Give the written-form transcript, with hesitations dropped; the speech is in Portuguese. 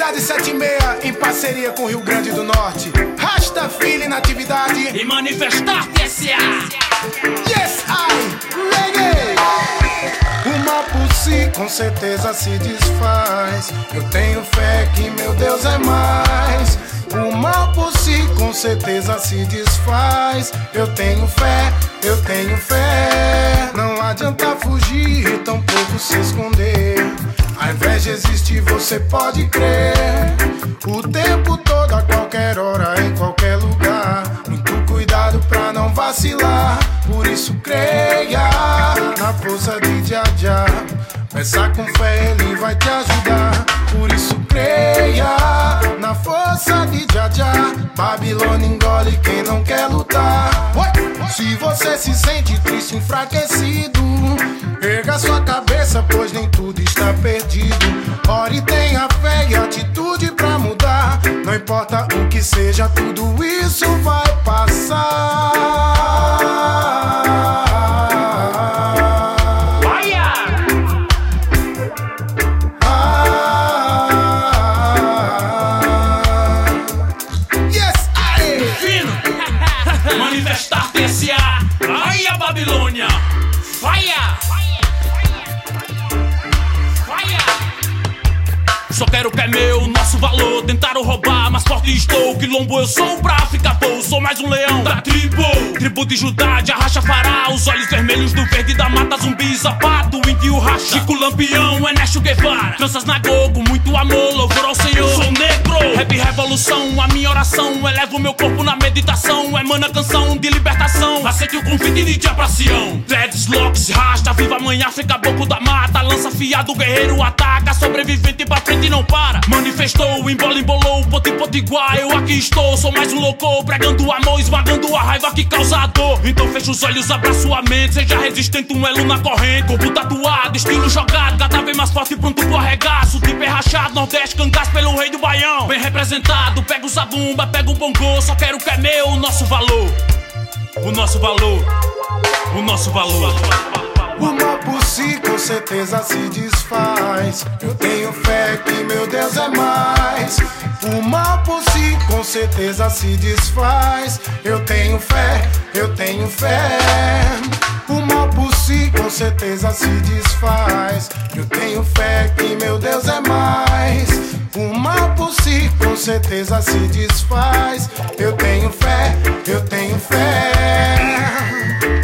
Cidade 76 em parceria com Rio Grande do Norte. Rasta Filho na atividade e Manifestar-te S.A. Yes, I, reggae. O mal por si com certeza se desfaz. Eu tenho fé que meu Deus é mais. O mal por si com certeza se desfaz. Eu tenho fé, eu tenho fé. Não adianta fugir, tampouco se esconder. A inveja existe, você pode crer. O tempo todo, a qualquer hora, em qualquer lugar. Muito cuidado pra não vacilar. Por isso creia na força de Jah. Peça com fé, ele vai te ajudar. Por isso creia na força de Jah. Babilônia engole quem não quer lutar. Se você se sente triste, enfraquecido, erga sua cabeça, pois nem tudo está perdido. Ore, tenha fé e atitude pra mudar. Não importa o que seja, tudo isso vai passar. Manifestar-te S.A. Ai, a Babilônia. Fire! Só quero o que é meu, nosso valor. Tentaram roubar, mas forte estou. Quilombo eu sou pra ficar bom. Sou mais um leão da tribo. Tribo de Judá, de Arracha Fará. Os olhos vermelhos do verde da mata. Zumbi, Zapato, índio racha. Chico Lampião, Ernesto Guevara. Tranças na Gogo, muito amor, louvor ao Senhor. Sou negro, rap revolução. A minha oração, elevo meu corpo na meditação. Emana canção de libertação. Aceite o convite de Jah pra Sião. Dreadlocks, rasta, viva amanhã, fica boco da mata. Lança fiado, guerreiro ataca. Sobrevivente pra frente não para. Manifestou, embolou, potiguar. Eu aqui estou, sou mais um louco. Pregando amor, esmagando a raiva que causa dor. Então fecha os olhos, abra sua mente. Seja resistente, um elo na corrente. Corpo tatuado, estilo jogado. Cada vez mais forte, pronto pro arregaço. Tipo é rachado, Nordeste, cangaço pelo rei do Baião. Bem representado, pega o zabumba, pega o bongô. Só quero o que é meu, o nosso valor. O nosso valor. O nosso valor. O mal por si com certeza se desfaz. Eu tenho fé que meu Deus é mais. O mal por si com certeza se desfaz. Eu tenho fé, eu tenho fé. O mal por si com certeza se desfaz. Eu tenho fé que meu Deus é mais. O mal por si com certeza se desfaz. Eu tenho fé, eu tenho fé.